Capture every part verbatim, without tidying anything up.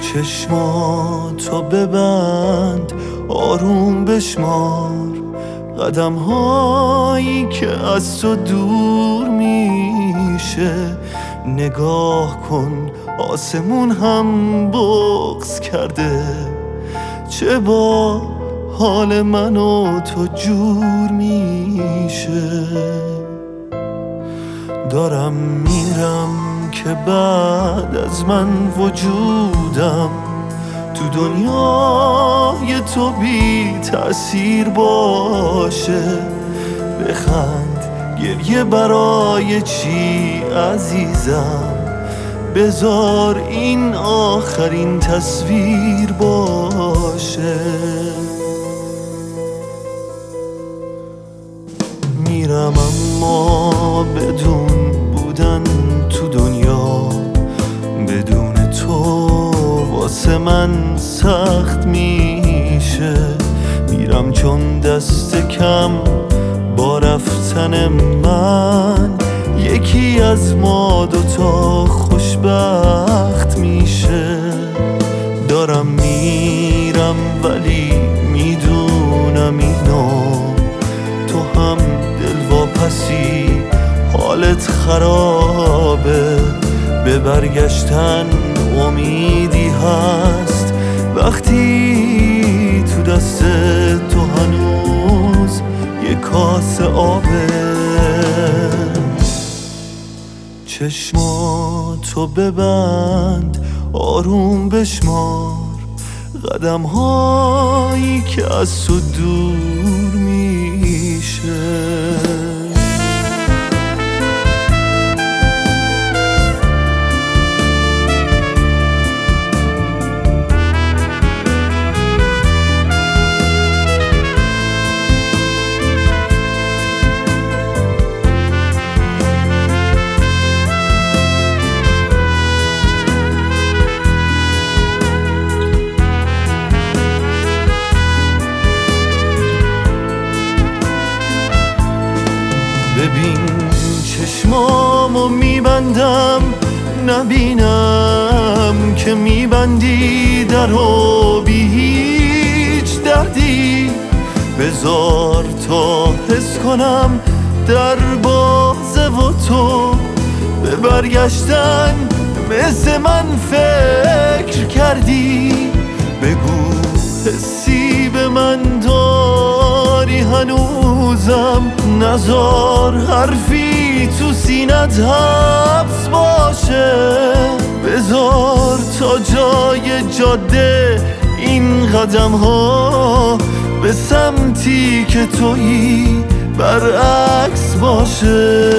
چشماتو ببند، آروم بشمار قدم هایی که از تو دور میشه. نگاه کن آسمون هم بغض کرده، چه با حال من و تو جور میشه. دارم میرم که بعد از من وجودم تو دنیای تو بی تأثیر باشه. بخند گریه برای چی عزیزم، بذار این آخرین تصویر باشه. میرم اما بدون بودن تو دنیا، بدون تو واسه من سخت میشه. میرم چون دست کم با رفتن من یکی از ما دوتا خوشبخت میشه. دارم میرم ولی میدونم اینو تو هم دلواپسی، حالت خرابه. به برگشتن امیدی هست وقتی تو دست تو هنوز یه کاسه آبه. چشماتو ببند، آروم بشمار قدم هایی که از تو دور میشه. ببین چشمامو میبندم، نبینم که میبندی درو بی هیچ دردی. بذار تا حس کنم در بازه و تو به برگشتن مثل من فکر کردی. بگو حسی به من داری هنوزم، نذار حرفی تو سینت حبس باشه. بذار تا جای جاده این قدم ها به سمتی که تویی برعکس باشه.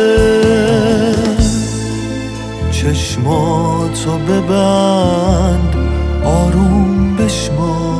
چشماتو ببند، آروم بشمار